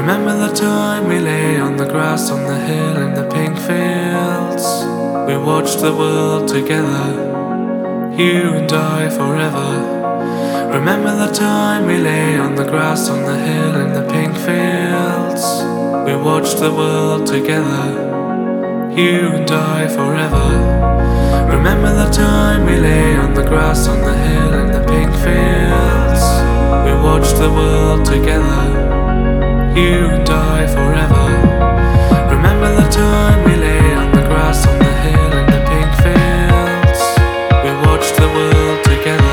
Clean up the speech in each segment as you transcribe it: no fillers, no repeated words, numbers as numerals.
Remember the time we lay on the grass on the hill in the pink fields. We watched the world together, you and I forever. Remember the time we lay on the grass on the hill in the pink fields. We watched the world together, you and I forever. Remember the time we lay on the grass on the hill in the pink fields. We watched the world together, you and I forever. Remember the time we lay on the grass on the hill in the pink fields. We watched the world together.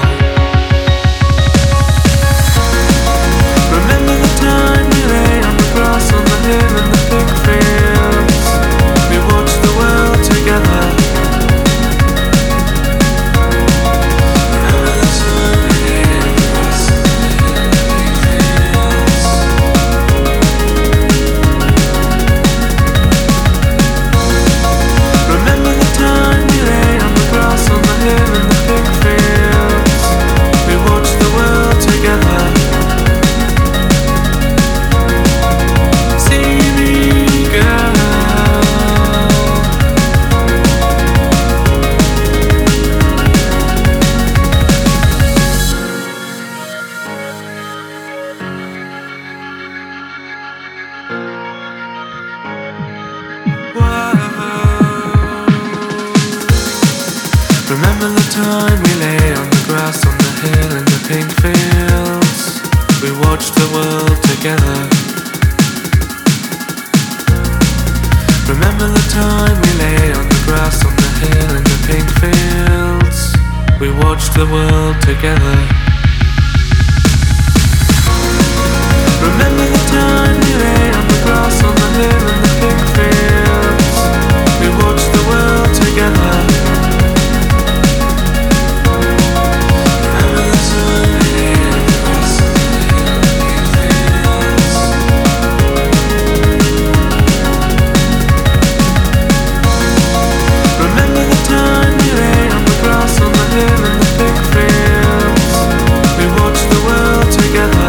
Remember the time we lay on the grass on the hill in the pink fields. We watched the world together. Remember the time we lay on the grass on the hill in the pink fields. Remember the time we lay on the grass on the hill in the pink fields. We watched the world together. See me, girl. Remember the time we lay on the grass on the hill in the pink fields. We watched the world together. Remember the time we lay on the grass on the hill in the pink fields. We watched the world together. Remember the time we lay on the grass on the hill in the pink fields. We watched the world together. Remember the time we lay on the grass on the hill in the pink fields. Remember the time we lay on the grass on the hill in the pink fields. We watched the world together.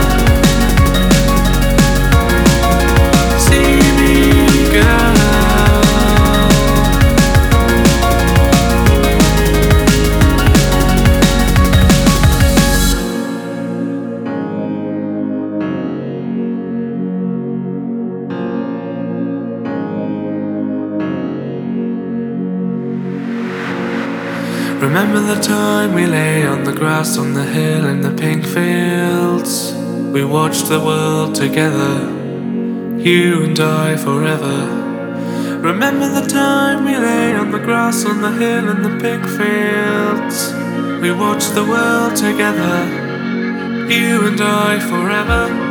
See me, girl. Remember the time we lay on the grass on the hill in the pink fields. We watched the world together, you and I forever. Remember the time we lay on the grass on the hill in the pink fields. We watched the world together, you and I forever.